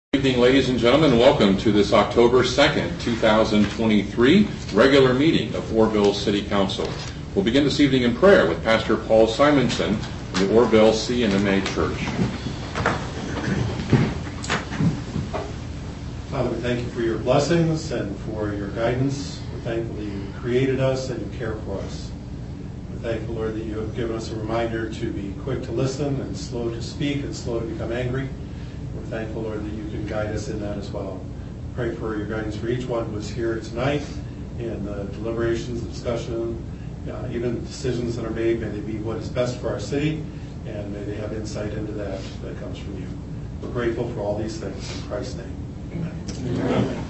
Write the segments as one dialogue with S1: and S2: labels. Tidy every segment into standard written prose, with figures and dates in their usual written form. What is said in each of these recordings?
S1: Good evening, ladies and gentlemen, and welcome to this October 2nd, 2023 regular meeting of Orrville City Council. We'll begin this evening in prayer with Pastor Paul Simonson from the Orrville C&MA Church.
S2: Father, we thank you for your blessings and for your guidance. We're thankful that you created us and you care for us. We're thankful, Lord, that you have given us a reminder to be quick to listen and slow to speak and slow to become angry. We're thankful, Lord, that you can guide us in that as well. Pray for your guidance for each one who is here tonight in the deliberations, discussion, even decisions that are made. May they be what is best for our city, and may they have insight into that comes from you. We're grateful for all these things in Christ's name. Amen.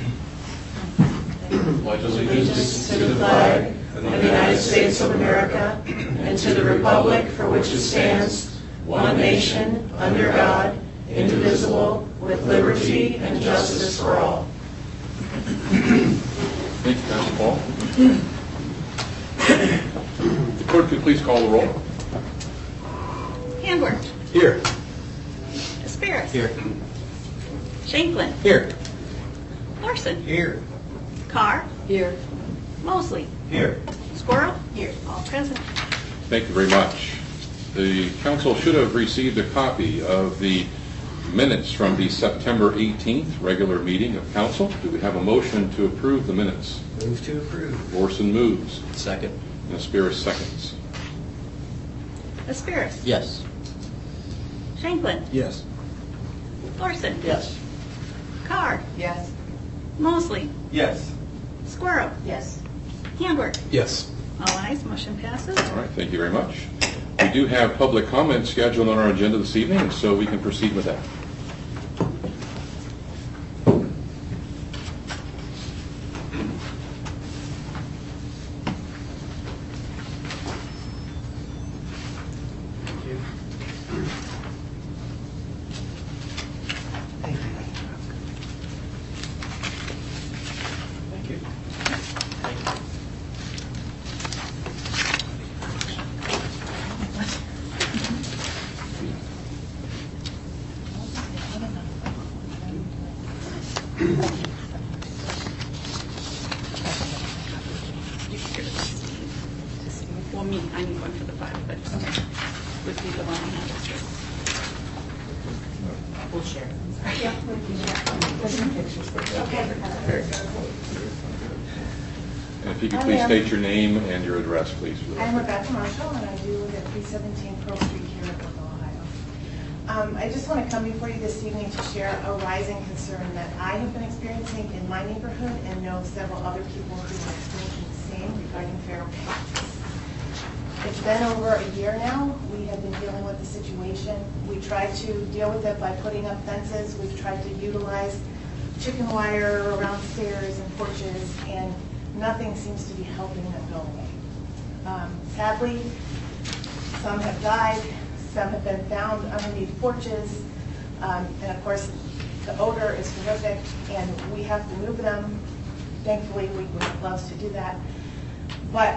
S3: Pledge allegiance to the flag of the United States of America and to the republic for which it stands, one nation, under God, indivisible, with liberty and justice for all.
S1: Thank you, Pastor Paul. The clerk, could you please call the roll?
S4: Handworth.
S1: Here.
S4: Asparis.
S1: Here.
S4: Shanklin.
S1: Here.
S4: Larson.
S1: Here.
S4: Carr.
S5: Here.
S4: Mosley.
S1: Here.
S4: Squirrel. Here. All present.
S1: Thank you very much. The council should have received a copy of the minutes from the September 18th regular meeting of council. Do we have a motion to approve the minutes?
S6: Move to approve.
S1: Orson moves.
S6: Second.
S1: And Asparis seconds.
S4: Asparis.
S6: Yes.
S4: Shanklin.
S6: Yes.
S4: Larson.
S6: Yes.
S4: Carr.
S5: Yes.
S4: Mosley.
S6: Yes.
S4: Squirrel.
S5: Yes.
S4: Handworth.
S6: Yes.
S4: All ayes. Motion passes.
S1: All right, thank you very much. We do have public comment scheduled on our agenda this evening, so we can proceed with that.
S6: Thank you. Thank you. Thank you.
S4: Well, me. I need one for the file, but would be the one I have.
S5: We'll share.
S4: Yeah.
S5: There's some pictures. Okay.
S1: And if you could please state your name and your address, please.
S7: I'm Rebecca Marshall, and I do live at 317 Pearl Street here in Orrville, Ohio. I just want to come before you this evening to share a rising concern that I have been experiencing in my neighborhood and know several other people who are experiencing the same regarding feral cats. It's been over a year now. We have been dealing with the situation. We tried to deal with it by putting up fences. We've tried to utilize chicken wire around stairs and porches, and nothing seems to be helping them go away. Sadly, some have died, some have been found underneath porches, and of course, the odor is horrific, and we have to move them. Thankfully, we would have loved to do that. But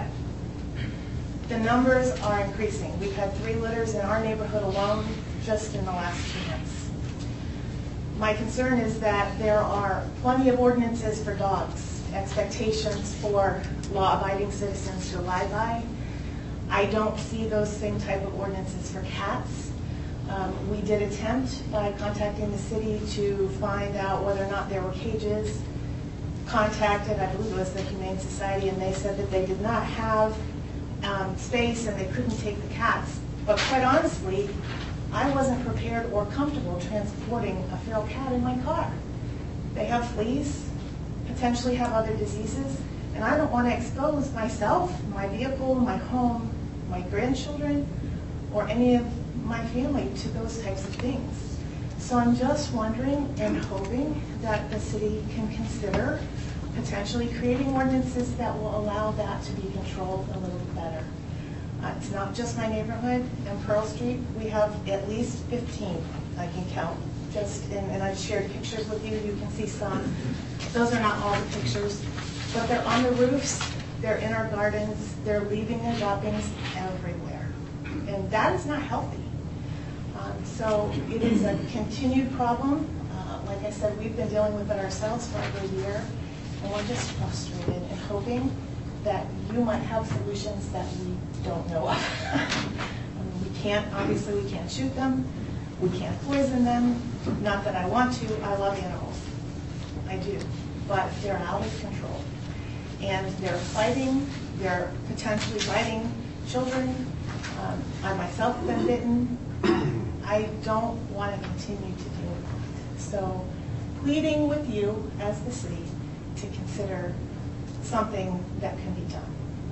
S7: the numbers are increasing. We've had 3 litters in our neighborhood alone just in the last 2 months. My concern is that there are plenty of ordinances for dogs, expectations for law-abiding citizens to abide by. I don't see those same type of ordinances for cats. We did attempt by contacting the city to find out whether or not there were cages. Contacted, I believe it was the Humane Society, and they said that they did not have space and they couldn't take the cats. But quite honestly, I wasn't prepared or comfortable transporting a feral cat in my car. They have fleas, potentially have other diseases, and I don't want to expose myself, my vehicle, my home, my grandchildren, or any of my family to those types of things. So I'm just wondering and hoping that the city can consider potentially creating ordinances that will allow that to be controlled a little bit better. It's not just my neighborhood. In Pearl Street, we have at least 15, I can count. And I've shared pictures with you. You can see some. Those are not all the pictures, but they're on the roofs, they're in our gardens, they're leaving their droppings everywhere. And that is not healthy. So it is a continued problem. Like said, we've been dealing with it ourselves for over a year, and we're just frustrated and hoping that you might have solutions that we don't know of. Obviously we can't shoot them, we can't poison them, not that I want to, I love animals, I do, but they're out of control. And they're fighting, they're potentially biting children. I myself have been bitten. I don't want to continue to deal with that. So pleading with you as the city to consider something that can be done.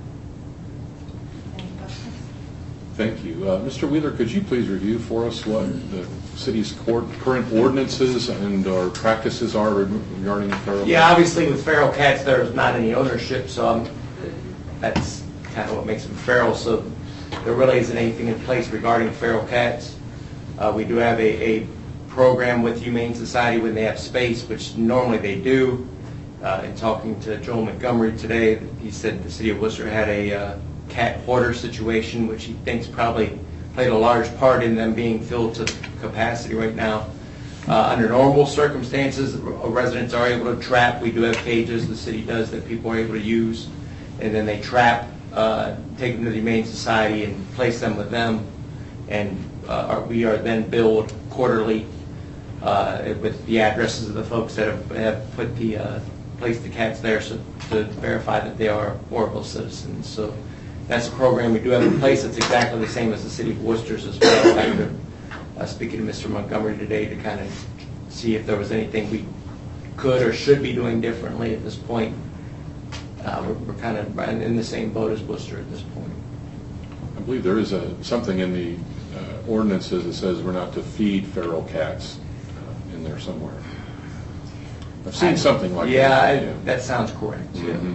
S7: Any questions?
S1: Thank you. Mr. Wheeler, could you please review for us what the city's current ordinances and or practices are regarding feral cats?
S6: Yeah, obviously with feral cats, there's not any ownership, so that's kind of what makes them feral. So there really isn't anything in place regarding feral cats. We do have a program with Humane Society when they have space, which normally they do. In talking to Joel Montgomery today, he said the city of Worcester had a cat hoarder situation, which he thinks probably played a large part in them being filled to capacity right now. Under normal circumstances, residents are able to trap. We do have cages the city does that people are able to use, and then they trap, take them to the Humane Society and place them with them, and we are then billed quarterly with the addresses of the folks that have put the placed the cats there, so to verify that they are Oroville citizens. So that's a program we do have in place. It's exactly the same as the city of Worcester's as well. After speaking to Mr. Montgomery today to kind of see if there was anything we could or should be doing differently at this point. We're kind of in the same boat as Worcester at this point.
S1: I believe there is something in the ordinances that says we're not to feed feral cats in there somewhere. I've seen something like that.
S6: Yeah, that sounds correct.
S1: Mm-hmm.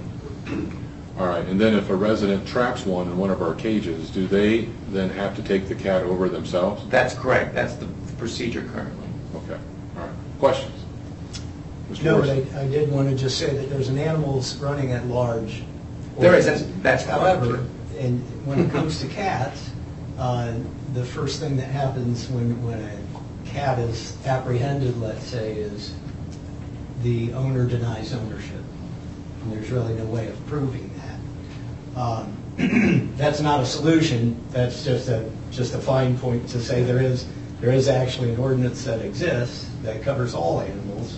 S1: All right, and then if a resident traps one in one of our cages, do they then have to take the cat over themselves?
S6: That's correct. That's the procedure currently.
S1: Okay, all right. Questions? Mr.
S8: No, but
S1: Morrison?
S8: I did want to just say that there's an animals running at large.
S6: There isn't. That's correct.
S8: However, and when it comes to cats, the first thing that happens when a cat is apprehended, let's say, is the owner denies ownership. And there's really no way of proving that. That's not a solution. That's just a fine point to say there is actually an ordinance that exists that covers all animals,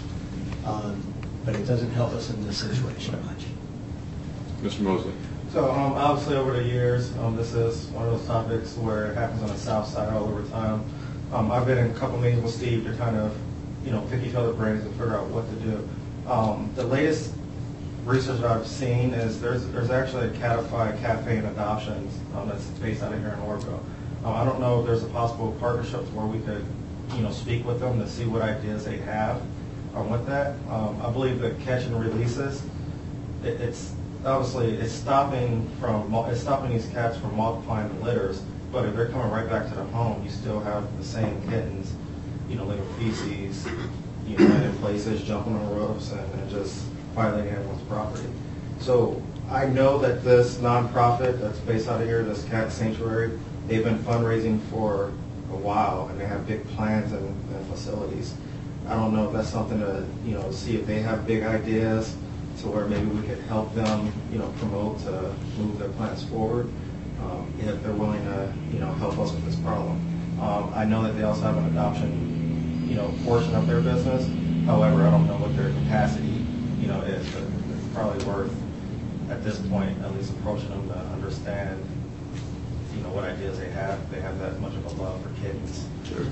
S8: but it doesn't help us in this situation much.
S1: Mr. Mosley?
S9: So obviously over the years, this is one of those topics where it happens on the south side all over time. I've been in a couple meetings with Steve to kind of, pick each other's brains and figure out what to do. The latest research that I've seen is there's actually a Catify Cafe and Adoptions that's based out of here in Oroville. I don't know if there's a possible partnerships where we could, speak with them to see what ideas they have with that. I believe that catch and releases, it's stopping these cats from multiplying in litters. But if they're coming right back to the home, you still have the same kittens, living feces, in places, jumping on roofs, and just violating everyone's property. So I know that this nonprofit that's based out of here, this cat sanctuary, they've been fundraising for a while, and they have big plans and facilities. I don't know if that's something to see if they have big ideas to where maybe we could help them promote to move their plans forward if they're willing to help us with this problem. I know that they also have an adoption portion of their business. However, I don't know what their capacity is, but it's probably worth at this point at least approaching them to understand what ideas they have. If they have that much of a love for kittens.
S6: Sure.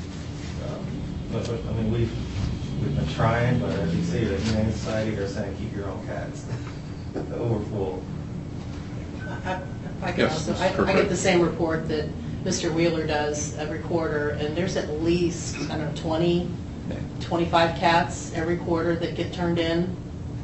S9: But I mean, we've been trying, but as you see, the Humane Society, they're saying keep your own cats. We're full.
S5: If I can
S1: Yes,
S5: also,
S1: Mrs.
S5: I
S1: Kirkpatrick.
S5: get the same report that Mr. Wheeler does every quarter, and there's at least, 20, 25 cats every quarter that get turned in.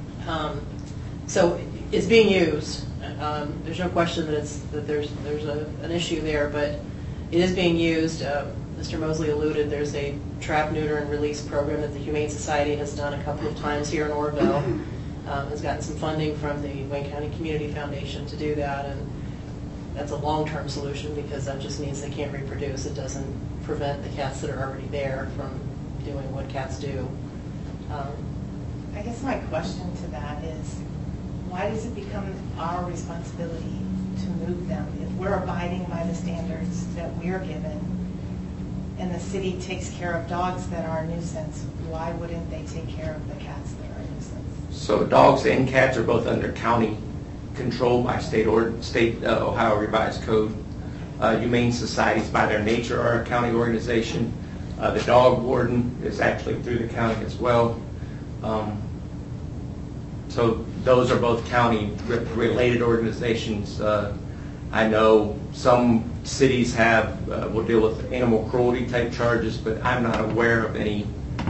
S5: So it's being used. There's no question that there's an issue there, but it is being used. Mr. Mosley alluded, there's a trap, neuter, and release program that the Humane Society has done a couple of times here in Oroville. Has gotten some funding from the Wayne County Community Foundation to do that, and that's a long-term solution because that just means they can't reproduce. It doesn't prevent the cats that are already there from doing what cats do.
S7: I guess my question to that is, why does it become our responsibility to move them? If we're abiding by the standards that we're given, and the city takes care of dogs that are a nuisance, why wouldn't they take care of the cats that are a nuisance?
S6: So dogs and cats are both under county control by state Ohio Revised Code. Humane societies, by their nature, are a county organization. The dog warden is actually through the county as well. So those are both county-related organizations. I know some cities will deal with animal cruelty type charges, but I'm not aware of any,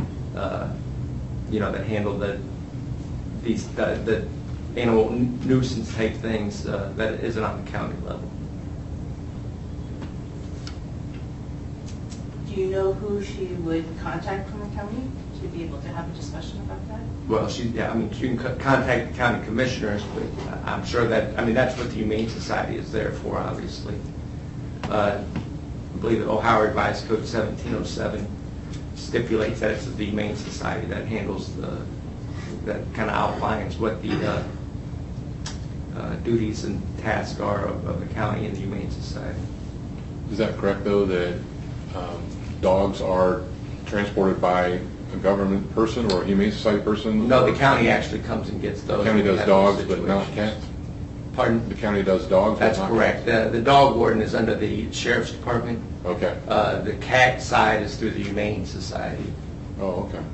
S6: that handle the animal nuisance type things that isn't on the county level.
S3: Do you know who she would contact from the county to be able to have a discussion about that?
S6: Well, she can contact the county commissioners, but I'm sure that's what the Humane Society is there for, obviously. I believe that Ohio Revised Code 1707 stipulates that it's the Humane Society that handles that kind of outlines what the duties and tasks are of the county and the Humane Society.
S1: Is that correct, though, that dogs are transported by a government person or a Humane Society person?
S6: No, the county actually comes and gets those.
S1: The county does dogs, but not cats?
S6: Pardon?
S1: The county does dogs,
S6: That's
S1: but not
S6: correct.
S1: cats?
S6: The dog warden is under the sheriff's department.
S1: Okay.
S6: The cat side is through the Humane Society.
S1: Oh, okay.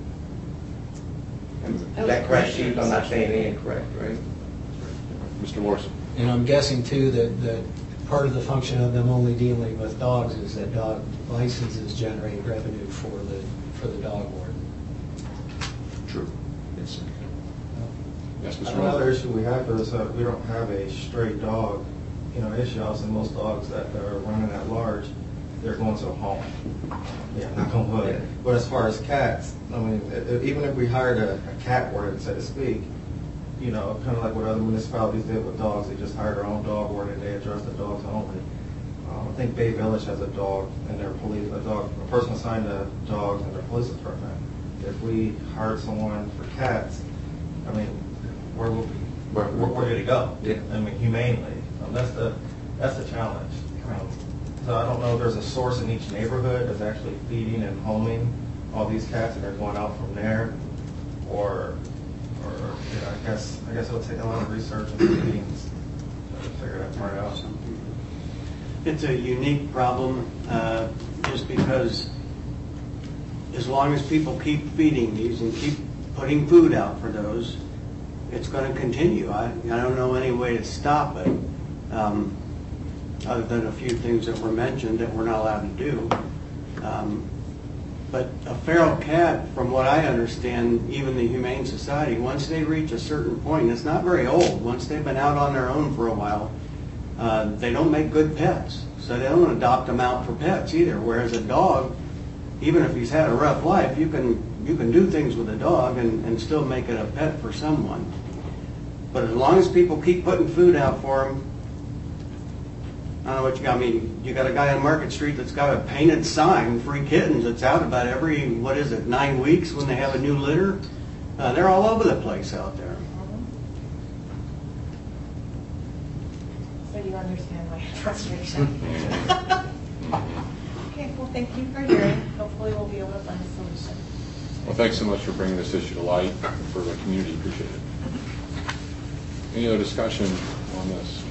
S6: Is that correct, Chief? I'm not saying anything incorrect, right?
S1: Mr. Morrison?
S8: And I'm guessing, too, that part of the function of them only dealing with dogs is that dog licenses generate revenue for the dog warden.
S6: True. Yes, sir.
S1: Yes, Mr.
S9: Another
S1: Morrison?
S9: issue we have is that we don't have a stray dog, issue. Also, most dogs that are running at large, they're going to a home. Yeah, knock on wood.
S6: Yeah.
S9: But as far as cats, even if we hired a cat warden, so to speak, kind of like what other municipalities did with dogs, they just hired their own dog warden, they address the dogs only. I think Bay Village has a dog in their a person assigned to dogs in their police department. If we hired someone for cats, where would we? Where did it go?
S6: Yeah.
S9: Humanely. That's the challenge. So I don't know if there's a source in each neighborhood that's actually feeding and homing all these cats and they're going out from there, or I guess it'll take a lot of research and meetings to figure that part out.
S10: It's a unique problem, just because as long as people keep feeding these and keep putting food out for those, it's going to continue. I don't know any way to stop it, other than a few things that were mentioned that we're not allowed to do. But a feral cat, from what I understand, even the Humane Society, once they reach a certain point, it's not very old, once they've been out on their own for a while, they don't make good pets. So they don't adopt them out for pets either. Whereas a dog, even if he's had a rough life, you can do things with a dog and still make it a pet for someone. But as long as people keep putting food out for them, I don't know what you got. You got a guy on Market Street that's got a painted sign, free kittens. It's out about every, 9 weeks when they have a new litter. They're all over the place out there.
S7: So you understand my frustration. Okay, well, thank you for hearing. Hopefully we'll be able to find a solution.
S1: Well, thanks so much for bringing this issue to light for the community. Appreciate it. Any other discussion on this?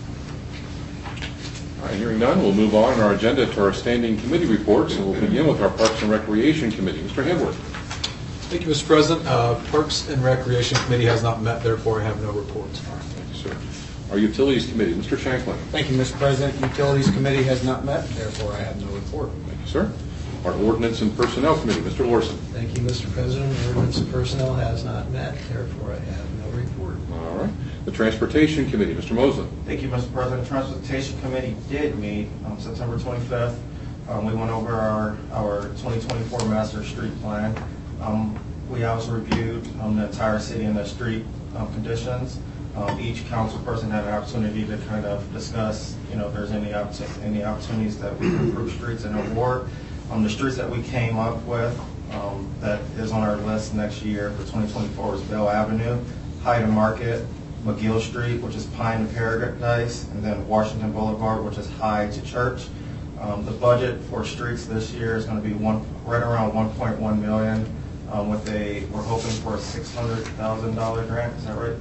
S1: All right, hearing none, we'll move on in our agenda to our standing committee reports, and we'll begin with our Parks and Recreation Committee. Mr. Hamworth.
S11: Thank you, Mr. President. Parks and Recreation Committee has not met, therefore I have no reports.
S1: Thank you, sir. Our Utilities Committee, Mr. Shanklin.
S12: Thank you, Mr. President. Utilities Committee has not met, therefore I have no report.
S1: Thank you, sir. Our Ordinance and Personnel Committee, Mr. Larson.
S8: Thank you, Mr. President. Ordinance and Personnel has not met, therefore I have no report.
S1: All right. The Transportation Committee, Mr. Mosley.
S9: Thank you, Mr. President. Transportation Committee did meet on September 25th. We went over our 2024 Master Street Plan. We also reviewed the entire city and the street conditions. Each council person had an opportunity to kind of discuss, if there's any opportunities that we can improve streets in our ward. The streets that we came up with that is on our list next year for 2024 is Bell Avenue, Hyde Market, McGill Street, which is Pine to Paradise, and then Washington Boulevard, which is Hyde to Church. The budget for streets this year is going to be right around $1.1 million. We're hoping for a $600,000 grant. Is that right?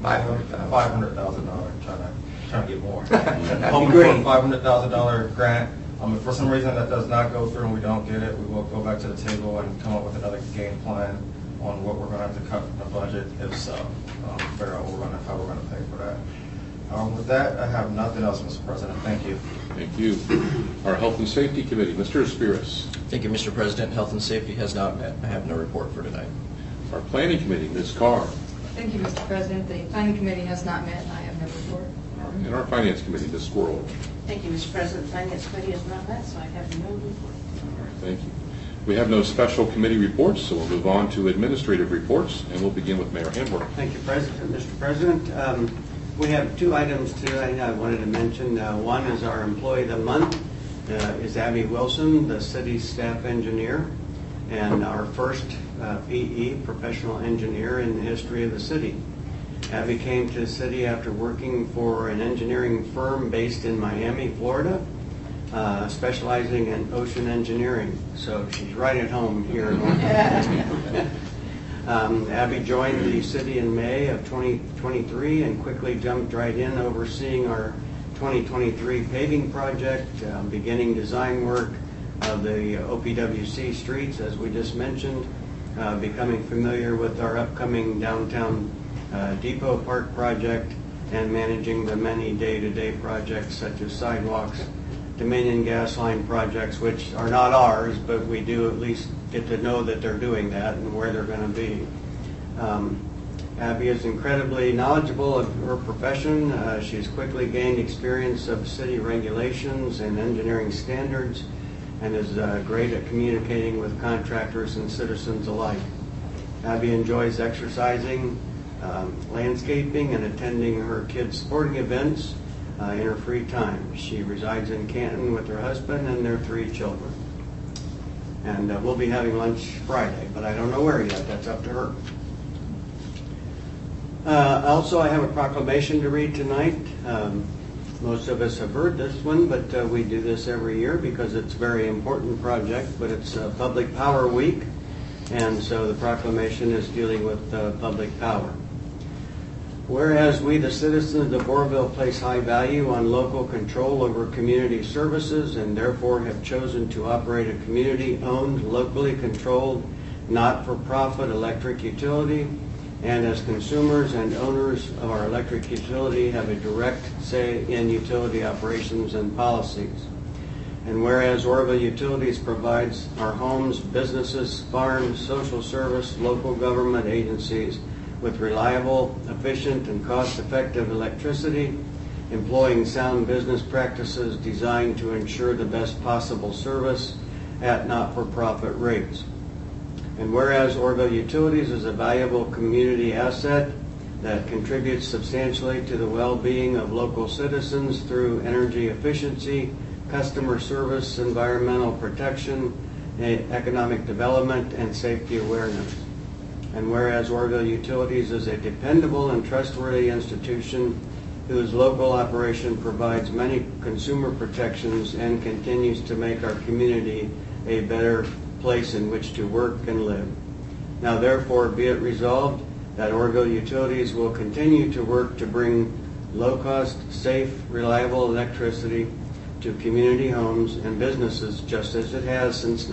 S9: $500,000. Trying to get more. Hoping for a $500,000 grant. If for some reason that does not go through and we don't get it, we will go back to the table and come up with another game plan on what we're going to have to cut from the budget. If so, figure out how we're going to pay for that. With that, I have nothing else, Mr. President. Thank you.
S1: Thank you. Our Health and Safety Committee, Mr. Aspiras.
S13: Thank you, Mr. President. Health and Safety has not met. I have no report for tonight.
S1: Our Planning Committee, Ms. Carr.
S14: Thank you, Mr. President. The Planning Committee has not met, and I have no report.
S1: And our Finance Committee, Ms. Squirrel.
S3: Thank you, Mr. President. The Finance Committee has not met, so I have no report.
S1: All right, thank you. We have no special committee reports, so we'll move on to administrative reports, and we'll begin with Mayor Hamburg.
S10: Thank you, Mr. President. We have two items today I wanted to mention. One is our Employee of the Month is Abby Wilson, the city staff engineer, and our first PE, professional engineer in the history of the city. Abby came to the city after working for an engineering firm based in Miami, Florida, specializing in ocean engineering. So she's right at home here in Oregon. Abby joined the city in May of 2023 and quickly jumped right in overseeing our 2023 paving project, beginning design work of the OPWC streets, as we just mentioned, becoming familiar with our upcoming downtown Depot Park project, and managing the many day-to-day projects such as sidewalks, Dominion gas line projects, which are not ours, but we do at least get to know that they're doing that and where they're going to be. Abby is incredibly knowledgeable of her profession. She's quickly gained experience of city regulations and engineering standards, and is great at communicating with contractors and citizens alike. Abby enjoys exercising, landscaping, and attending her kids' sporting events in her free time. She resides in Canton with her husband and their 3 children. And we'll be having lunch Friday, but I don't know where yet. That's up to her. Also, I have a proclamation to read tonight. Most of us have heard this one, but we do this every year because it's a very important project, but it's Public Power Week, and so the proclamation is dealing with public power. Whereas we, the citizens of Oroville, place high value on local control over community services and therefore have chosen to operate a community-owned, locally controlled, not-for-profit electric utility, and as consumers and owners of our electric utility have a direct say in utility operations and policies. And whereas Oroville Utilities provides our homes, businesses, farms, social service, local government agencies with reliable, efficient, and cost-effective electricity, employing sound business practices designed to ensure the best possible service at not-for-profit rates. And whereas Oroville Utilities is a valuable community asset that contributes substantially to the well-being of local citizens through energy efficiency, customer service, environmental protection, economic development, and safety awareness. And whereas Oroville Utilities is a dependable and trustworthy institution whose local operation provides many consumer protections and continues to make our community a better place in which to work and live. Now therefore be it resolved that Oroville Utilities will continue to work to bring low-cost, safe, reliable electricity to community homes and businesses just as it has since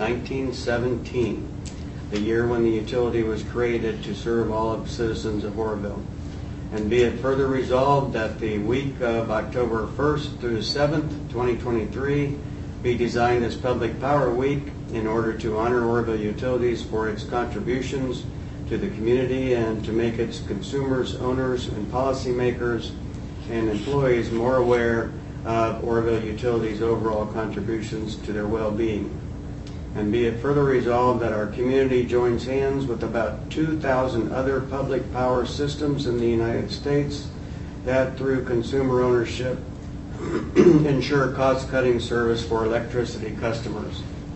S10: 1917. The year when the utility was created to serve all of the citizens of Oroville. And be it further resolved that the week of October 1st through the 7th, 2023, be designed as Public Power Week in order to honor Oroville Utilities for its contributions to the community and to make its consumers, owners, and policymakers and employees more aware of Oroville Utilities' overall contributions to their well-being. And be it further resolved that our community joins hands with about 2,000 other public power systems in the United States that through consumer ownership ensure cost-cutting service for electricity customers.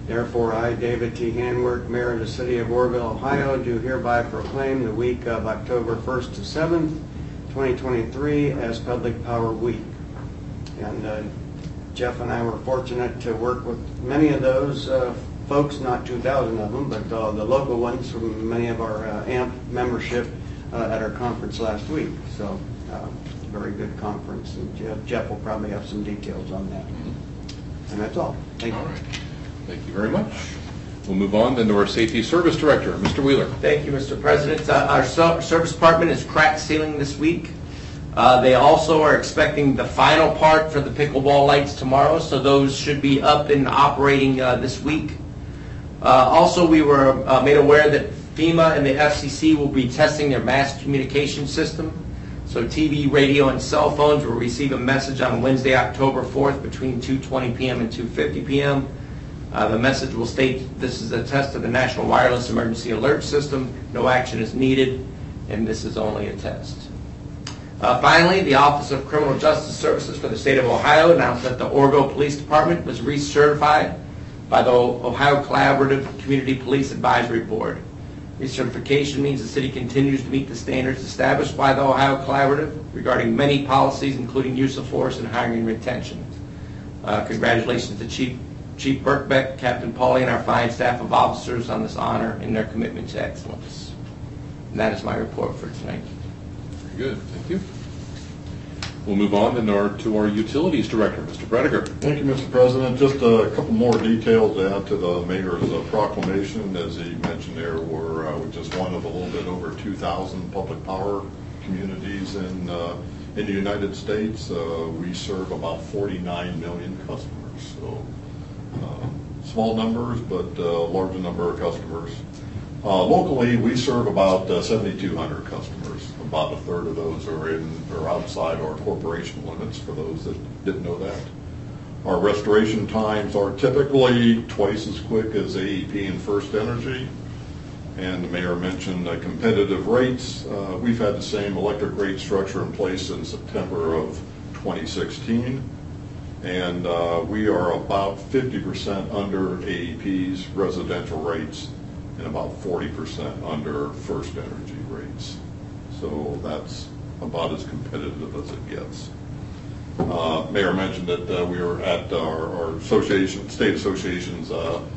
S10: Therefore, I, David T. Handwerk, Mayor of the City of Orrville, Ohio, do hereby proclaim the week of October 1st to 7th, 2023 as Public Power Week. And Jeff and I were fortunate to work with many of those folks, not 2,000 of them, but the local ones from many of our AMP membership at our conference last week. So, very good conference, and Jeff will probably have some details on that. And that's all. Thank you.
S1: All right. Thank you very much. We'll move on then to our Safety Service Director, Mr. Wheeler.
S6: Thank you, Mr. President. Our service department is crack sealing this week. They also are expecting the final part for the pickleball lights tomorrow, so those should be up and operating this week. Also, we were made aware that FEMA and the FCC will be testing their mass communication system. So TV, radio, and cell phones will receive a message on Wednesday, October 4th between 2:20 p.m. and 2:50 p.m. The message will state, "This is a test of the National Wireless Emergency Alert System. No action is needed, and this is only a test." Finally, the Office of Criminal Justice Services for the State of Ohio announced that the Orrville Police Department was recertified by the Ohio Collaborative Community Police Advisory Board. Recertification means the city continues to meet the standards established by the Ohio Collaborative regarding many policies, including use of force and hiring and retention. Congratulations to Chief Birkbeck, Captain Pauly, and our fine staff of officers on this honor and their commitment to excellence. And that is my report for tonight.
S1: Very good. Thank you. We'll move on then to our Utilities Director, Mr. Brediger.
S15: Thank you, Mr. President. Just a couple more details to add to the Mayor's proclamation. As he mentioned there, we're just one of a little bit over 2,000 public power communities in the United States. We serve about 49 million customers. So small numbers, but a large number of customers. Locally, we serve about 7,200 customers. About a third of those are outside our corporation limits, for those that didn't know that. Our restoration times are typically twice as quick as AEP and First Energy. And the Mayor mentioned competitive rates. We've had the same electric rate structure in place since September of 2016. And we are about 50% under AEP's residential rates and about 40% under First Energy rates. So that's about as competitive as it gets. Mayor mentioned that we were at our association, state association's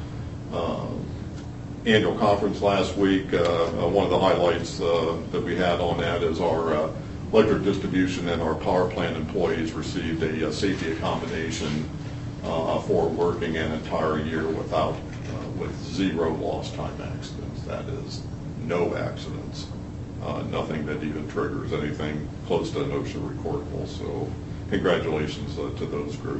S15: annual conference last week. One of the highlights that we had on that is our electric distribution and our power plant employees received a safety accommodation for working an entire year with zero lost time accidents. That is, no accidents. Nothing that even triggers anything close to an OSHA recordable. So congratulations to those group.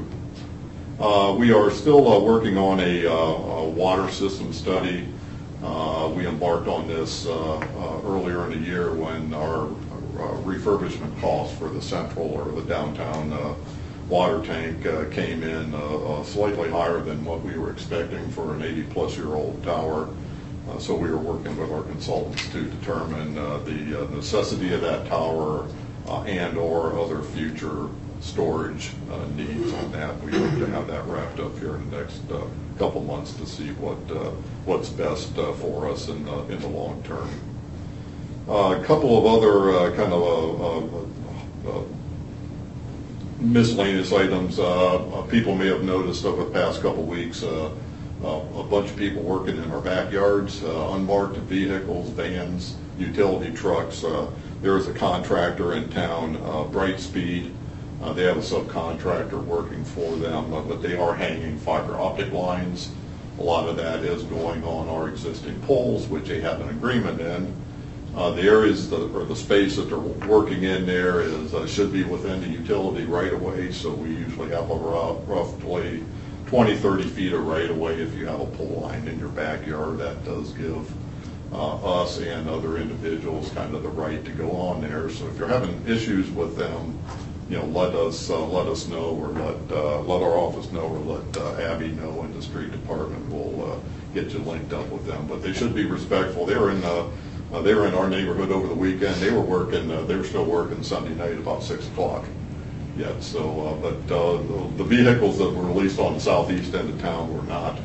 S15: We are still working on a water system study. We embarked on this earlier in the year when our refurbishment costs for the central or the downtown water tank came in slightly higher than what we were expecting for an 80-plus-year-old tower. So we were working with our consultants to determine the necessity of that tower and or other future storage needs on that. We hope to have that wrapped up here in the next couple months to see what's best for us in the long term. A couple of other kind of miscellaneous items. People may have noticed over the past couple of weeks a bunch of people working in our backyards, unmarked vehicles, vans, utility trucks. There's a contractor in town, Brightspeed. They have a subcontractor working for them, but they are hanging fiber optic lines. A lot of that is going on our existing poles, which they have an agreement in. The areas or the space that they're working in there should be within the utility right of way, so we usually have roughly 20, 30 feet of right of way if you have a pole line in your backyard. That does give us and other individuals kind of the right to go on there. So if you're having issues with them, let us know, or let our office know, or let Abby know in the street department. We'll get you linked up with them. But they should be respectful. They were in our neighborhood over the weekend. They were still working Sunday night about 6 o'clock. Yet, so but the vehicles that were released on the southeast end of town were not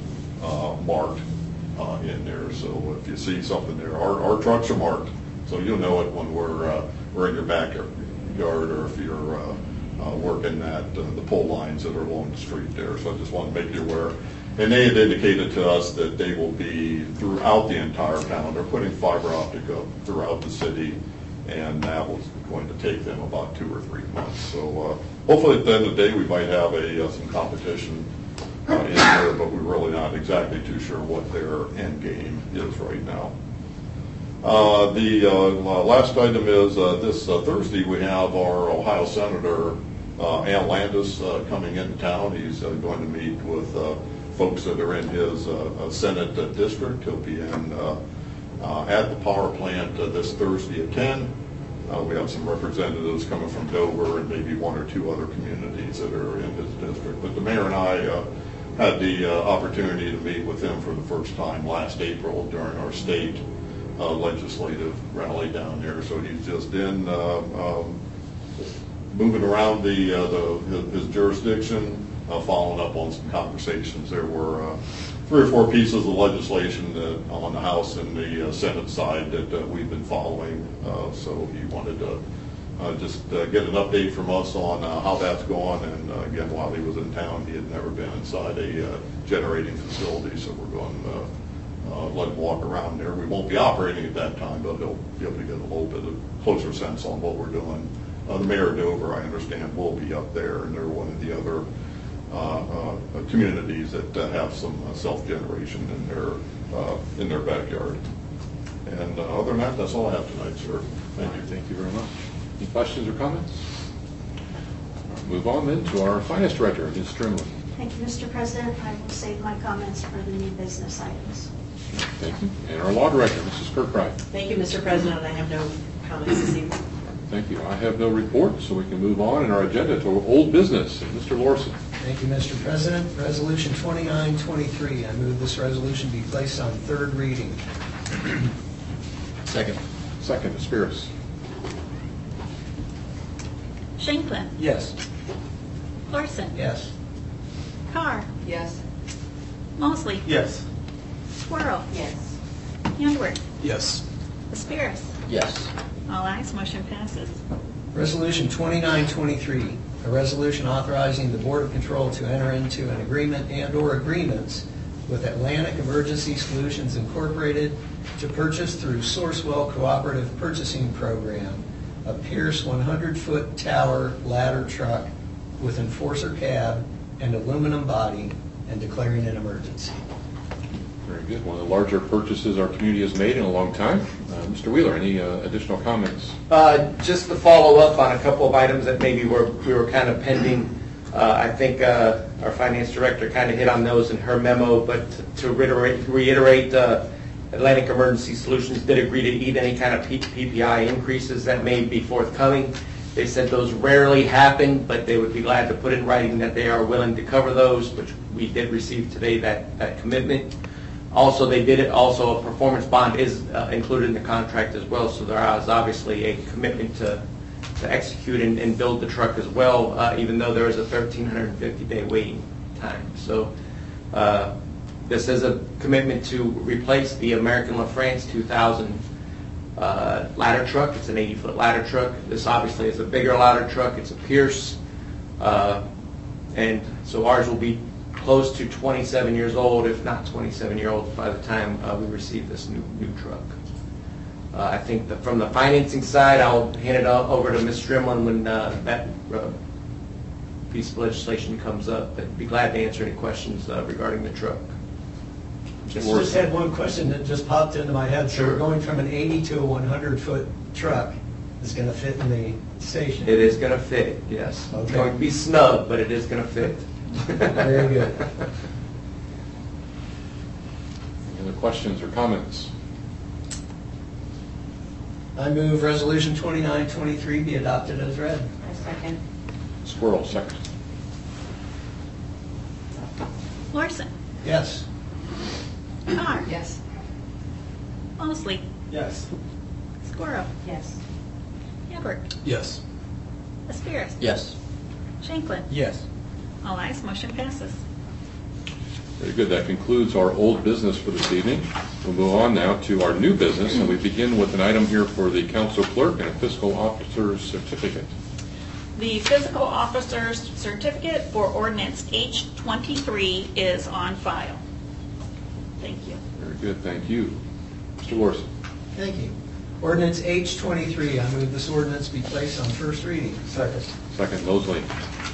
S15: marked in there. So if you see something there, our trucks are marked, so you'll know it when we're in your backyard, or if you're working at the pole lines that are along the street there. So I just want to make you aware. And they had indicated to us that they will be throughout the entire town. They're putting fiber optic up throughout the city, and that was going to take them about 2 or 3 months. So hopefully at the end of the day we might have some competition in there, but we're really not exactly too sure what their end game is right now. The last item is this Thursday we have our Ohio Senator Al Landis coming into town. He's going to meet with folks that are in his Senate district. He'll be in at the power plant this Thursday at 10. We have some representatives coming from Dover and maybe 1 or 2 other communities that are in his district. But the mayor and I had the opportunity to meet with him for the first time last April during our state legislative rally down there. So he's just in moving around his jurisdiction, following up on some conversations. There were 3 or 4 pieces of legislation on the House and the Senate side that we've been following. So he wanted to just get an update from us on how that's going. And again, while he was in town, he had never been inside a generating facility, so we're going to let him walk around there. We won't be operating at that time, but he'll be able to get a little bit of closer sense on what we're doing. The mayor of Dover, I understand, will be up there, and they're one of the other communities that have some self-generation in their backyard. And other than that, that's all I have tonight, sir. Thank you.
S1: Thank you very much. Any questions or comments? Move on then to our Finance Director, Ms. Strimley.
S16: Thank you, Mr. President. I will save my comments for the new business items.
S1: Thank you. And our Law Director, Mrs. Kirkbride.
S5: Thank you, Mr. President. I have no comments this evening.
S1: Thank you. I have no report, so we can move on in our agenda to old business. Mr. Lorson.
S8: Thank you, Mr. President. Resolution 2923. I move this resolution be placed on 3rd reading.
S13: Second.
S1: Second, Spears.
S4: Shanklin.
S8: Yes.
S4: Larson.
S8: Yes.
S4: Carr.
S14: Yes.
S4: Mosley.
S9: Yes.
S4: Squirrel.
S14: Yes.
S4: Handwork.
S11: Yes.
S4: Aspirus.
S13: Yes.
S4: All ayes, motion passes.
S8: Resolution 2923, a resolution authorizing the Board of Control to enter into an agreement and/or agreements with Atlantic Emergency Solutions Incorporated to purchase through Sourcewell Cooperative Purchasing Program a Pierce 100-foot tower ladder truck with enforcer cab and aluminum body and declaring an emergency.
S1: Very good. One of the larger purchases our community has made in a long time. Mr. Wheeler, any additional comments?
S6: Just to follow up on a couple of items that maybe we were kind of pending. I think our finance director kind of hit on those in her memo, but to reiterate, Atlantic Emergency Solutions did agree to eat any kind of PPI increases that may be forthcoming. They said those rarely happen, but they would be glad to put in writing that they are willing to cover those, which we did receive today, that commitment. Also, a performance bond is included in the contract as well, so there is obviously a commitment to execute and build the truck as well, even though there is a 1,350-day waiting time. So this is a commitment to replace the American LaFrance 2000 ladder truck. It's an 80-foot ladder truck. This obviously is a bigger ladder truck. It's a Pierce, and so ours will be close to 27 years old, if not 27-year-old, by the time we receive this new truck. I think that from the financing side, I'll hand it over to Ms. Strimlin when that piece of legislation comes up. But be glad to answer any questions regarding the truck.
S8: Just had one question that just popped into my head. So we're going from an 80 to a 100-foot truck. It's going to fit in the station.
S6: It is going to fit, yes.
S8: Okay.
S6: It's going to be snug, but it is going to fit.
S8: Very good.
S1: Any other questions or comments?
S8: I move Resolution 2923 be adopted as read.
S14: I second.
S1: Squirrel, second.
S4: Larson.
S8: Yes.
S4: Carr.
S14: Yes.
S4: Mosley.
S9: Yes.
S4: Squirrel.
S14: Yes.
S4: Handwork.
S11: Yes.
S4: Aspirus.
S13: Yes.
S4: Shanklin.
S8: Yes.
S4: All ayes, motion passes.
S1: Very good. That concludes our old business for this evening. We'll move on now to our new business, and we begin with an item here for the council clerk and a fiscal officer's certificate.
S4: The fiscal officer's certificate for ordinance H23 is on file. Thank you.
S1: Very good. Thank you. Mr. Lorson.
S8: Thank you. Ordinance H23, I move this ordinance be placed on first reading.
S9: Second.
S1: Second, Mosley.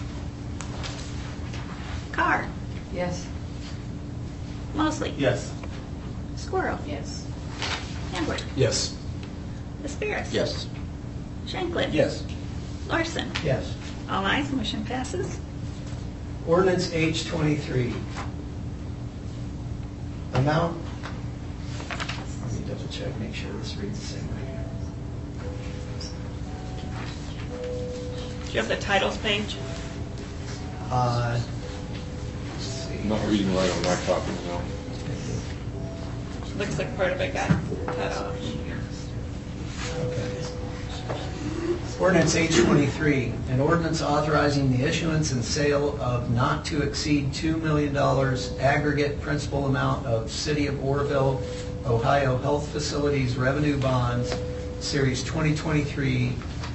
S4: Carr.
S14: Yes.
S4: Mosley.
S9: Yes.
S4: Squirrel.
S14: Yes.
S4: Hambley.
S11: Yes.
S4: Aspirus.
S13: Yes.
S4: Shanklin.
S9: Yes.
S4: Larson.
S8: Yes.
S4: All ayes, motion passes.
S8: Ordinance H23. Amount, let me double check, make sure this reads the same way.
S4: Do you have the titles page?
S8: Let's see.
S1: I'm not reading right on my copy now.
S4: Looks like part of it got cut off.
S8: Okay. Ordinance H23, an ordinance authorizing the issuance and sale of not to exceed $2 million aggregate principal amount of City of Orrville, Ohio Health Facilities Revenue Bonds, Series 2023,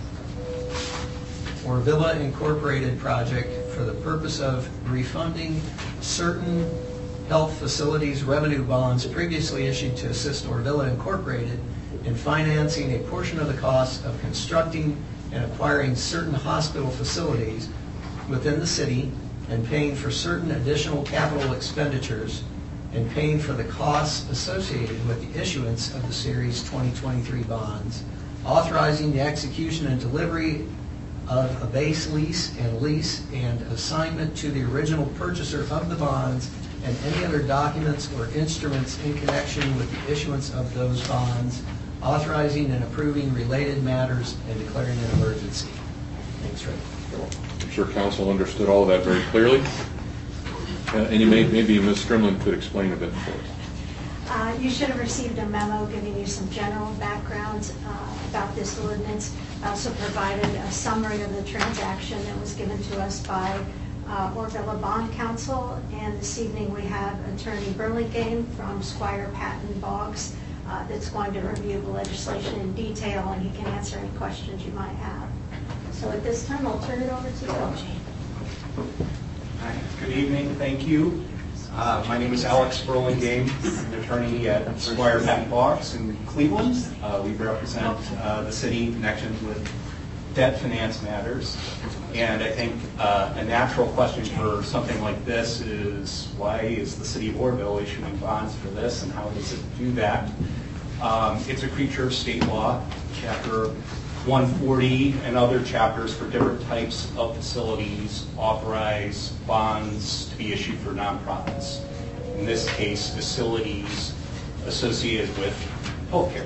S8: Orvilla Incorporated project for the purpose of refunding certain health facilities revenue bonds previously issued to assist Orvilla Incorporated in financing a portion of the cost of constructing and acquiring certain hospital facilities within the city and paying for certain additional capital expenditures and paying for the costs associated with the issuance of the Series 2023 bonds, authorizing the execution and delivery of a base lease and assignment to the original purchaser of the bonds and any other documents or instruments in connection with the issuance of those bonds, authorizing and approving related matters and declaring an emergency. Thanks, Rick.
S1: I'm sure council understood all of that very clearly. And maybe Ms. Strimlin could explain a bit for us.
S16: You should have received a memo giving you some general background about this ordinance. I also provided a summary of the transaction that was given to us by Orvilla Bond Counsel, and this evening we have Attorney Burlingame from Squire Patton Boggs that's going to review the legislation in detail, and he can answer any questions you might have. So at this time, I'll turn it over to Bill.
S17: Hi, good evening, thank you. My name is Alex Burlingame. I'm an attorney at Squire Patton Boggs in Cleveland. We represent the city in connection with debt finance matters. And I think a natural question for something like this is, why is the city of Orrville issuing bonds for this, and how does it do that? It's a creature of state law. Chapter 140 and other chapters for different types of facilities authorize bonds to be issued for nonprofits. In this case, facilities associated with healthcare.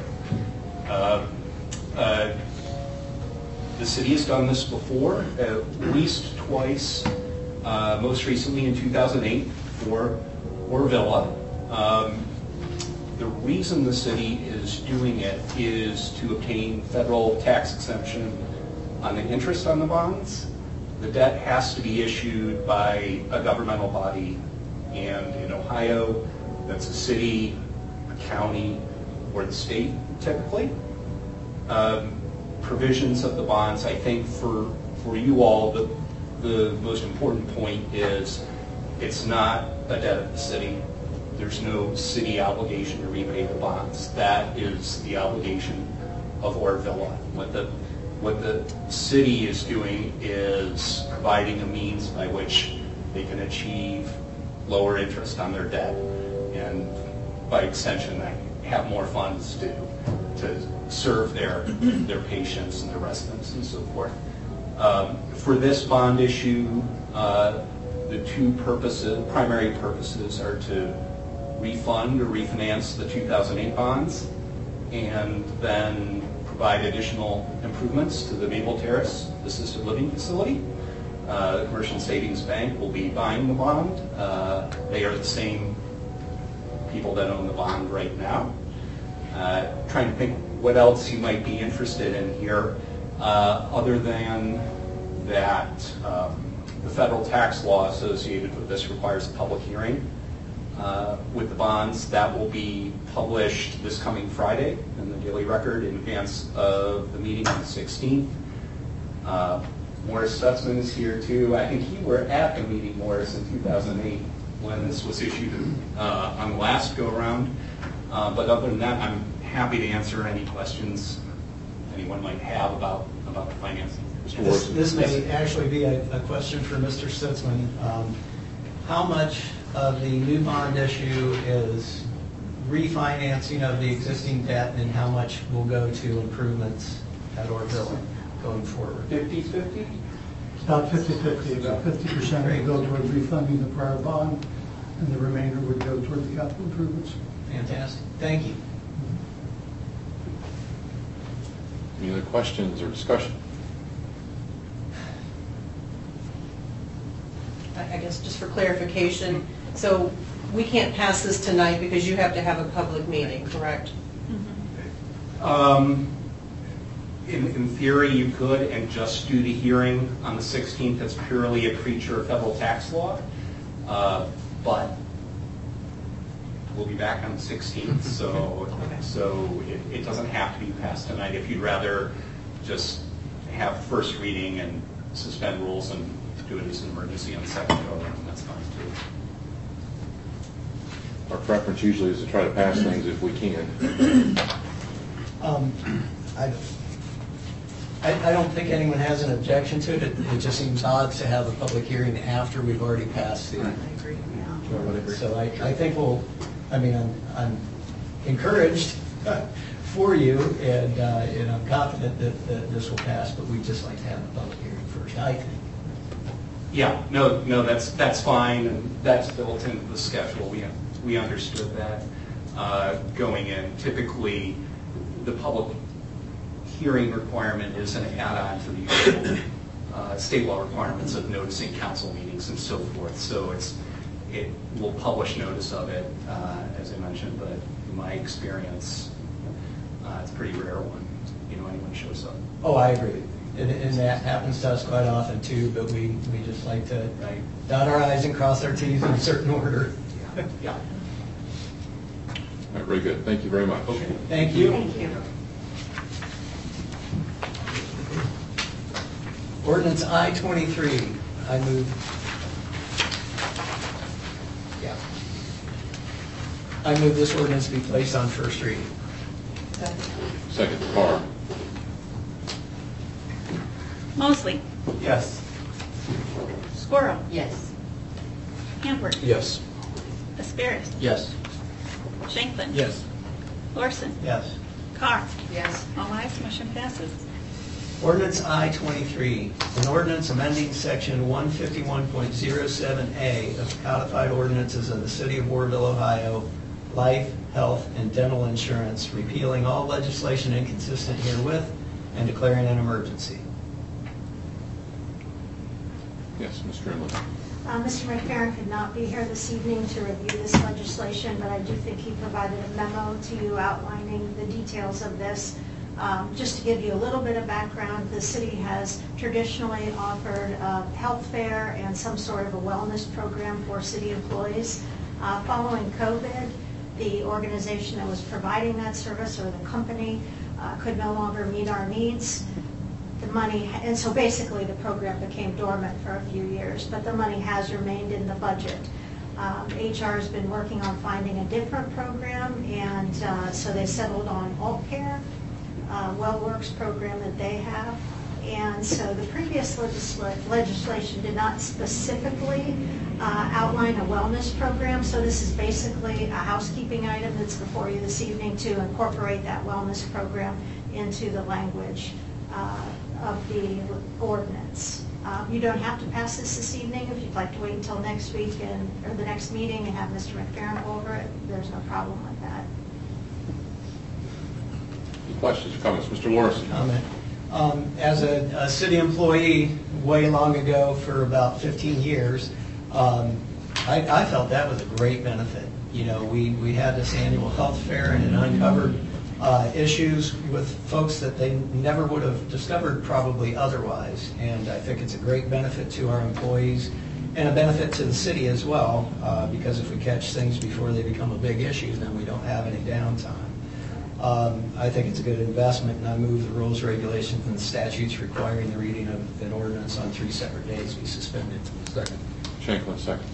S17: The city has done this before, at least twice, most recently in 2008 for Orvilla. The reason the city is doing it is to obtain federal tax exemption on the interest on the bonds. The debt has to be issued by a governmental body, and in Ohio, that's a city, a county, or the state typically. Provisions of the bonds, I think for you all, the most important point is it's not a debt of the city. There's no city obligation to repay the bonds. That is the obligation of Orvilla. What the city is doing is providing a means by which they can achieve lower interest on their debt, and by extension, have more funds to serve their patients and their residents and so forth. For this bond issue, the two primary purposes are to refund or refinance the 2008 bonds, and then provide additional improvements to the Maple Terrace assisted living facility. The Commercial Savings Bank will be buying the bond. They are the same people that own the bond right now. Trying to think what else you might be interested in here, other than that the federal tax law associated with this requires a public hearing. with the bonds. That will be published this coming Friday in the Daily Record in advance of the meeting on the 16th. Morris Stutzman is here too. I think you were at the meeting, Morris, in 2008 when this was issued on the last go-around. But other than that, I'm happy to answer any questions anyone might have about the financing.
S8: This may actually be a question for Mr. Stutzman. How much of the new bond issue is refinancing of the existing debt, and how much will go to improvements at Orville going forward?
S17: 50-50?
S18: About 50-50. About 50% would go toward refunding the prior bond, and the remainder would go toward the capital improvements.
S8: Fantastic. Thank you.
S1: Any other questions or discussion?
S5: I guess just for clarification, so we can't pass this tonight because you have to have a public meeting, correct?
S17: In theory, you could, and just do the hearing on the 16th. That's purely a creature of federal tax law. But we'll be back on the 16th, so it doesn't have to be passed tonight. If you'd rather just have first reading and suspend rules and do it as an emergency on the second go-around, that's fine too.
S1: Our preference usually is to try to pass things if we can.
S8: I don't think anyone has an objection to it. It just seems odd to have a public hearing after we've already passed the.
S5: I agree.
S8: Or whatever. So I think I'm encouraged for you, and I'm confident that this will pass, but we'd just like to have a public hearing first, I think.
S17: Yeah, no, that's fine, and that's built into the schedule. We understood that going in. Typically, the public hearing requirement is an add-on to the usual state law requirements of noticing council meetings and so forth. So it will publish notice of it, as I mentioned, but in my experience, it's a pretty rare when anyone shows up.
S8: Oh, I agree. And that happens to us quite often too, but we just like to dot our I's and cross our T's in a certain order.
S17: Yeah.
S1: All right, very good. Thank you very much. Okay.
S8: Thank you.
S16: Thank you.
S8: Ordinance I-23, I move. Yeah. I move this ordinance be placed on first reading.
S1: Second, Carr.
S4: Mosley.
S9: Yes.
S4: Squirrel.
S5: Yes.
S4: Hamper.
S11: Yes.
S4: Asperis.
S13: Yes.
S4: Shanklin.
S11: Yes.
S4: Lorson.
S8: Yes.
S4: Carr.
S5: Yes.
S4: All ayes, motion passes.
S8: Ordinance I-23, an ordinance amending section 151.07A of the codified ordinances of the City of Warville, Ohio, life, health, and dental insurance, repealing all legislation inconsistent herewith and declaring an emergency.
S1: Yes, Mr. Inlet.
S16: Mr. McFerrin could not be here this evening to review this legislation, but I do think he provided a memo to you outlining the details of this. Just to give you a little bit of background, the city has traditionally offered health fair and some sort of a wellness program for city employees. Following COVID, the organization that was providing that service, or the company, could no longer meet our needs. The money, and so basically the program became dormant for a few years, but the money has remained in the budget. HR has been working on finding a different program, and so they settled on AltCare, WellWorks program that they have. And so the previous legislation did not specifically outline a wellness program, so this is basically a housekeeping item that's before you this evening to incorporate that wellness program into the language of the ordinance. You don't have to pass this evening. If you'd like to wait until next week or the next meeting and have Mr. McFerrin go over it, there's no problem with that.
S1: Any questions or comments? Mr. Lawrence.
S8: Comment. As a city employee way long ago for about 15 years, I felt that was a great benefit. You know, we had this annual health fair, and it uncovered issues with folks that they never would have discovered probably otherwise. And I think it's a great benefit to our employees. And a benefit to the city as well, because if we catch things before they become a big issue, then we don't have any downtime. I think it's a good investment, and I move the rules, regulations, and statutes requiring the reading of an ordinance on 3 separate days be suspended.
S11: Second.
S1: Shanklin seconds.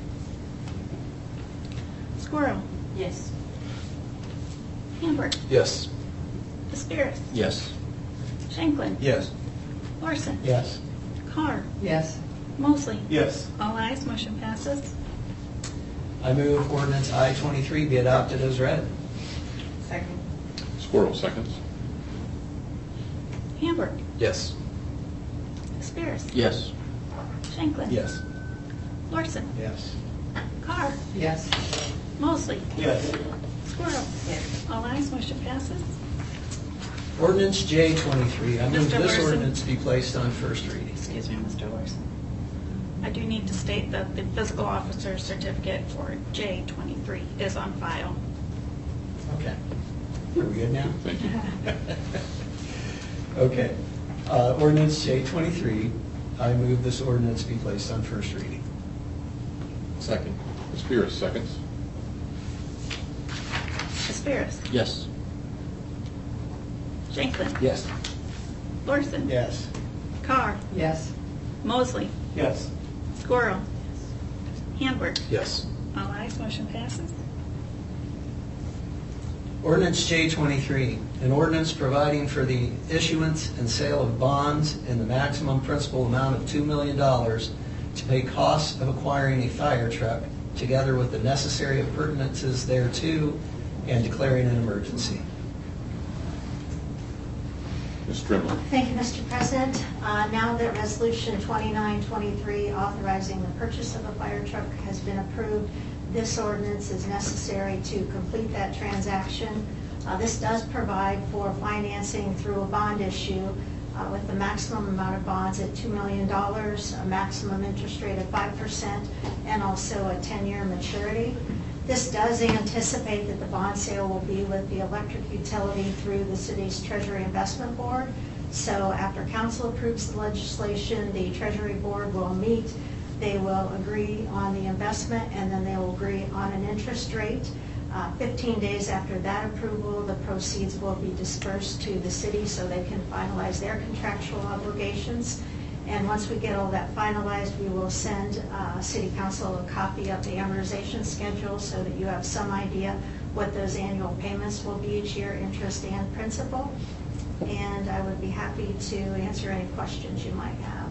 S4: Squirrel.
S5: Yes.
S4: Hamburg.
S11: Yes.
S4: Aspirus.
S13: Yes.
S4: Shanklin.
S13: Yes.
S4: Larson.
S8: Yes.
S4: Carr.
S5: Yes.
S4: Mosley.
S9: Yes.
S4: All ayes, motion passes.
S8: I move ordinance I-23 be adopted as read.
S5: Second.
S1: Squirrel seconds.
S4: Hamburg.
S11: Yes.
S4: Aspirus.
S13: Yes.
S4: Shanklin.
S11: Yes.
S4: Larson.
S8: Yes.
S4: Carr.
S5: Yes.
S4: Mosley.
S9: Yes.
S4: Squirrel.
S5: Yes.
S4: All ayes, motion passes.
S8: Ordinance J-23. I move
S4: Mr.
S8: this
S4: Larson.
S8: ordinance be placed on first reading.
S4: Excuse me, Mr. Larson. I do need to state that the physical officer's certificate for J-23 is on file.
S8: Okay. Are we good now?
S1: Thank you.
S8: Okay. Ordinance J-23. I move this ordinance be placed on first reading.
S13: Second.
S1: Aspirus seconds.
S4: Aspirus.
S13: Yes.
S4: Shanklin.
S11: Yes.
S4: Larson.
S8: Yes.
S4: Carr.
S5: Yes.
S4: Mosley.
S9: Yes.
S4: Squirrel. Hamburg.
S11: Yes.
S4: All ayes, motion passes.
S8: Ordinance J-23, an ordinance providing for the issuance and sale of bonds in the maximum principal amount of $2 million to pay costs of acquiring a fire truck, together with the necessary appurtenances thereto, and declaring an emergency.
S1: Ms. Strimler.
S16: Thank you, Mr. President. Now that Resolution 2923 authorizing the purchase of a fire truck has been approved, this ordinance is necessary to complete that transaction. This does provide for financing through a bond issue with the maximum amount of bonds at $2 million, a maximum interest rate of 5%, and also a 10-year maturity. This does anticipate that the bond sale will be with the electric utility through the city's Treasury Investment Board. So after council approves the legislation, the Treasury Board will meet. They will agree on the investment, and then they will agree on an interest rate. 15 days after that approval, the proceeds will be dispersed to the city so they can finalize their contractual obligations. And once we get all that finalized, we will send City Council a copy of the amortization schedule so that you have some idea what those annual payments will be each year, interest and principal. And I would be happy to answer any questions you might have.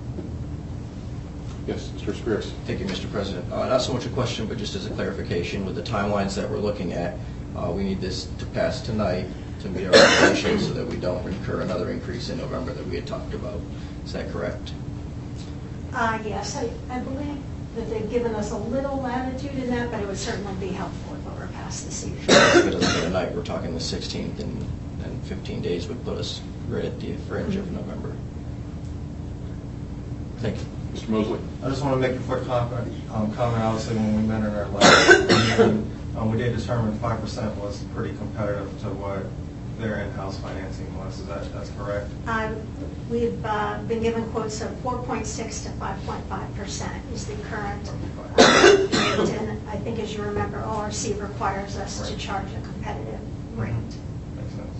S1: Yes, Mr. Aspirus.
S13: Thank you, Mr. President. Not so much a question, but just as a clarification, with the timelines that we're looking at, we need this to pass tonight to meet our obligations so that we don't incur another increase in November that we had talked about. Is that correct?
S16: Yes, I believe that they've given us a little latitude in that, but it would certainly be helpful if it were passed this evening.
S13: If it doesn't go tonight, we're talking the 16th, and 15 days would put us right at the fringe of November. Thank you.
S1: Mr. Mosley.
S9: I just want to make a quick comment. Obviously, when we met in our last meeting, we did determine 5% was pretty competitive to what their in-house financing was. Is that's correct?
S16: We've been given quotes of 4.6 to 5.5% is the current rate. And I think, as you remember, ORC requires us to charge a competitive rate.
S9: Makes sense.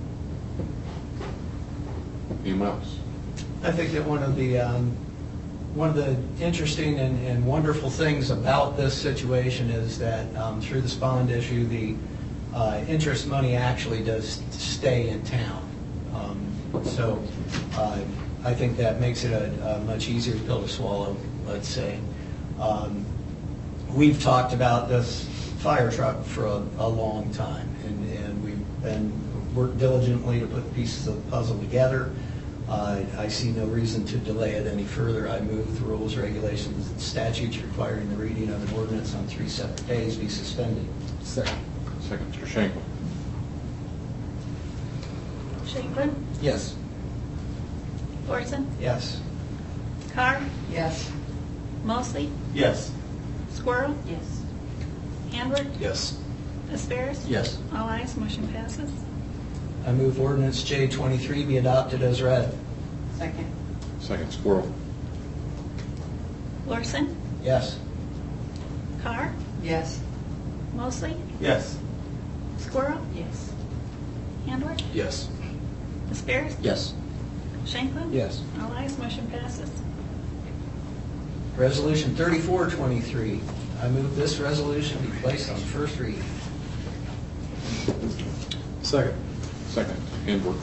S1: Anyone else?
S8: I think that one of the interesting and wonderful things about this situation is that through this bond issue, the interest money actually does stay in town. So I think that makes it a much easier pill to swallow, let's say. We've talked about this fire truck for a long time, and we've worked diligently to put pieces of the puzzle together. I see no reason to delay it any further. I move the rules, regulations, and statutes requiring the reading of an ordinance on 3 separate days be suspended.
S11: Second.
S1: Second, Mr. Shanklin.
S4: Shanklin.
S11: Yes.
S4: Larson.
S8: Yes.
S4: Carr.
S5: Yes.
S4: Mosley.
S9: Yes.
S4: Squirrel.
S5: Yes.
S4: Hamburg.
S11: Yes.
S4: Aspirus.
S13: Yes.
S4: All ayes, motion passes.
S8: I move ordinance J-23 be adopted as read.
S5: Second.
S1: Second, Squirrel.
S4: Larson,
S8: Yes.
S4: Carr,
S5: Yes.
S4: Mosley,
S9: Yes.
S4: Squirrel,
S5: Yes.
S4: Handler,
S11: Yes.
S4: Spears,
S13: Yes.
S4: Shanklin.
S12: Yes.
S4: All ayes, motion passes.
S8: Resolution 3423. I move this resolution be placed on first reading.
S11: Second.
S1: Second, Handler.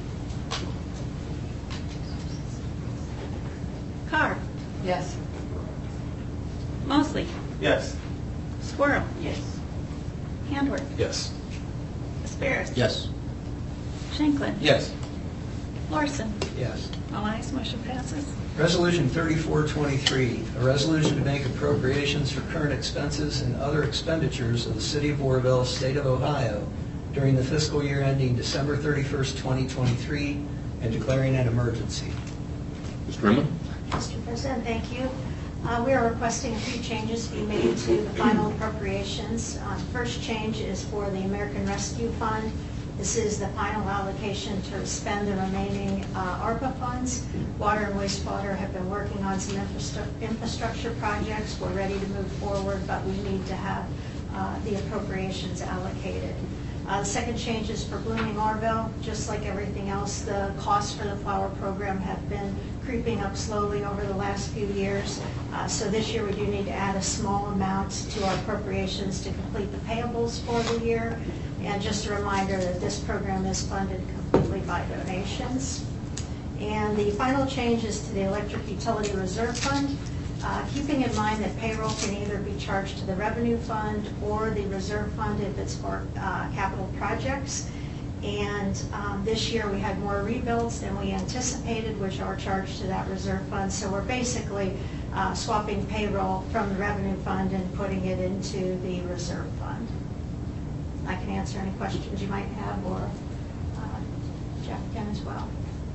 S4: Carr,
S5: Yes.
S4: Mosley,
S9: Yes.
S4: Squirrel,
S5: Yes.
S4: Handler,
S11: Yes.
S4: Spears,
S13: Yes.
S4: Shanklin.
S12: Yes.
S4: Larson.
S8: Yes.
S4: All ayes, motion passes.
S8: Resolution 3423, a resolution to make appropriations for current expenses and other expenditures of the City of Warville, State of Ohio during the fiscal year ending December 31st, 2023, and declaring an emergency.
S1: Mr. Inman?
S16: Mr. President, thank you. We are requesting a few changes to be made to the final appropriations. First change is for the American Rescue Fund. This is the final allocation to spend the remaining ARPA funds. Water and wastewater have been working on some infrastructure projects. We're ready to move forward, but we need to have the appropriations allocated. The second change is for Blooming Orville. Just like everything else, the costs for the flower program have been creeping up slowly over the last few years. So this year we do need to add a small amount to our appropriations to complete the payables for the year. And just a reminder that this program is funded completely by donations. And the final change is to the Electric Utility Reserve Fund. Keeping in mind that payroll can either be charged to the revenue fund or the reserve fund if it's for capital projects. And this year we had more rebuilds than we anticipated, which are charged to that reserve fund. So we're basically swapping payroll from the revenue fund and putting it into the reserve fund. I can answer any questions you might have, or Jeff can as well.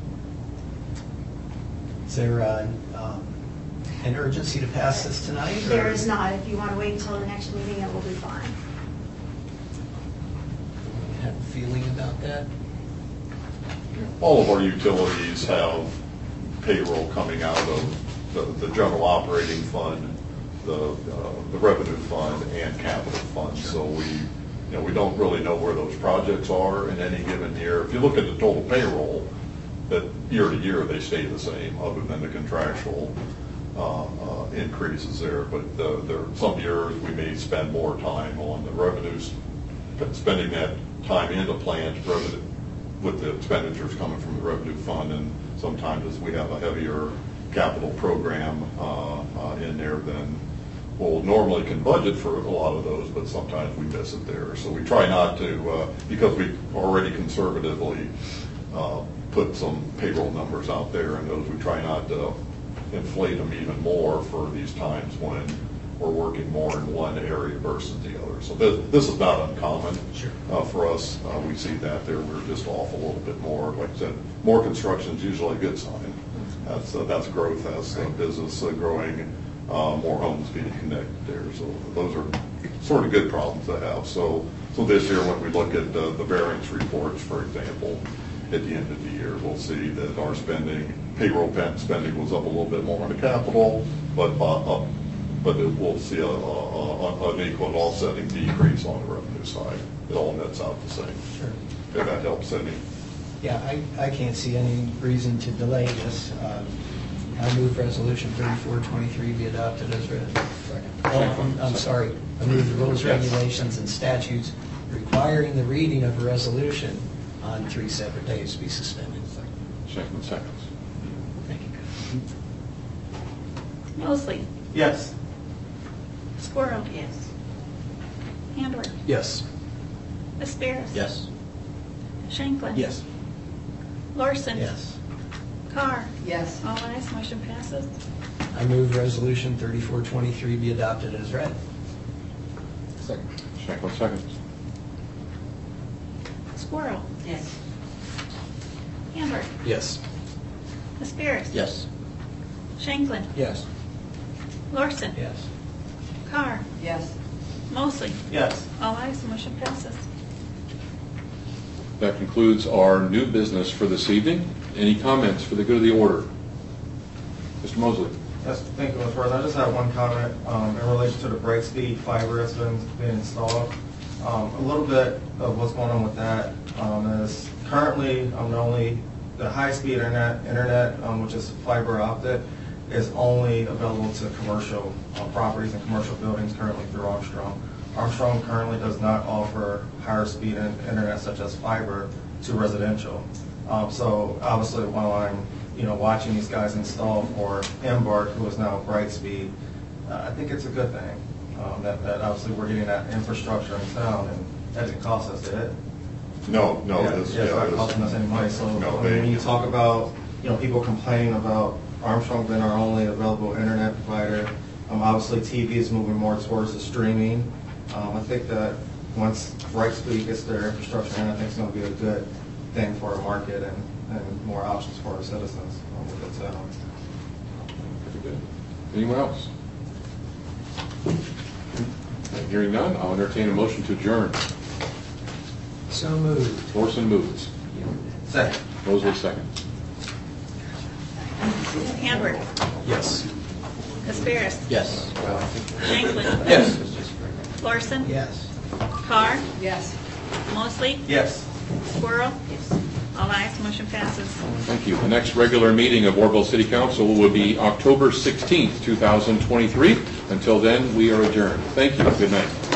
S8: Is there an urgency to pass this tonight? or-
S16: There is not. If you want to wait until the next meeting, it will be fine.
S8: Have a feeling about that?
S15: All of our utilities have payroll coming out of the general operating fund, the revenue fund, and capital fund. So we don't really know where those projects are in any given year. If you look at the total payroll, that year to year they stay the same, other than the contractual increases there. But there some years we may spend more time on the revenues, spending that time in the plant with the expenditures coming from the revenue fund, and sometimes as we have a heavier capital program in there, then we'll normally can budget for a lot of those, but sometimes we miss it there. So we try not to, because we already conservatively put some payroll numbers out there, and those we try not to inflate them even more for these times when we're working more in one area versus the other. So this is not uncommon for us. We see that there. We're just off a little bit more. Like I said, more construction is usually a good sign. That's growth. That's business growing, more homes being connected there. So those are sort of good problems to have. So this year when we look at the variance reports, for example, at the end of the year, we'll see that our payroll spending was up a little bit more on the capital, but we'll see an equal offsetting decrease on the revenue side. It all nets out the same.
S8: Sure.
S15: If that helps any.
S8: Yeah, I can't see any reason to delay this. I move resolution 3423 be adopted as read. Oh, I'm sorry. I move the rules, regulations, and statutes requiring the reading of a resolution on 3 separate days be suspended.
S1: Second, seconds.
S8: Thank you.
S4: Mosley,
S9: Yes.
S4: Squirrel,
S5: Yes.
S4: Handler,
S11: Yes.
S4: Spears,
S13: Yes.
S4: Shanklin.
S12: Yes.
S4: Larson.
S8: Yes.
S4: Carr.
S5: Yes.
S4: All ayes, motion passes.
S8: I move resolution 3423 be adopted as read.
S12: Second.
S1: Shanklin, seconds.
S4: Squirrel,
S5: Yes.
S4: Handler,
S11: Yes.
S4: Spears,
S13: Yes.
S4: Shanklin,
S12: Yes.
S4: Larson,
S8: Yes.
S4: Carr,
S5: Yes.
S4: Mosley.
S9: Yes.
S4: All ayes, motion passes.
S1: That concludes our new business for this evening. Any comments for the good of the order? Mr. Mosley.
S9: Yes, thank you, Mr. President. I just have one comment in relation to the Brightspeed fiber that's been being installed. A little bit of what's going on with that is currently the high-speed internet, which is fiber optic, is only available to commercial properties and commercial buildings currently through Armstrong. Armstrong currently does not offer higher speed internet such as fiber to residential. So obviously while I'm watching these guys install for Embark, who is now Brightspeed, I think it's a good thing that obviously we're getting that infrastructure in town, and that didn't cost us, did it?
S15: No.
S9: It's not costing us any money. So when you talk about people complaining about Armstrong being our only available internet provider, obviously TV is moving more towards the streaming. I think that once Brightspeed gets their infrastructure in, I think it's going to be a good thing for our market and more options for our citizens with the town.
S1: Very good. Anyone else? Hearing none, I'll entertain a motion to adjourn.
S8: So moved.
S1: Morrison moves.
S9: Second.
S1: Mosley seconds.
S4: Hamburg.
S11: Yes.
S4: Caspiris.
S13: Yes.
S4: Shanklin.
S11: Yes.
S4: Larson.
S8: Yes.
S4: Carr.
S14: Yes.
S4: Mosley.
S9: Yes.
S4: Squirrel. All ayes, motion passes.
S1: Thank you. The next regular meeting of Oroville City Council will be October 16th, 2023. Until then, we are adjourned. Thank you. Good night.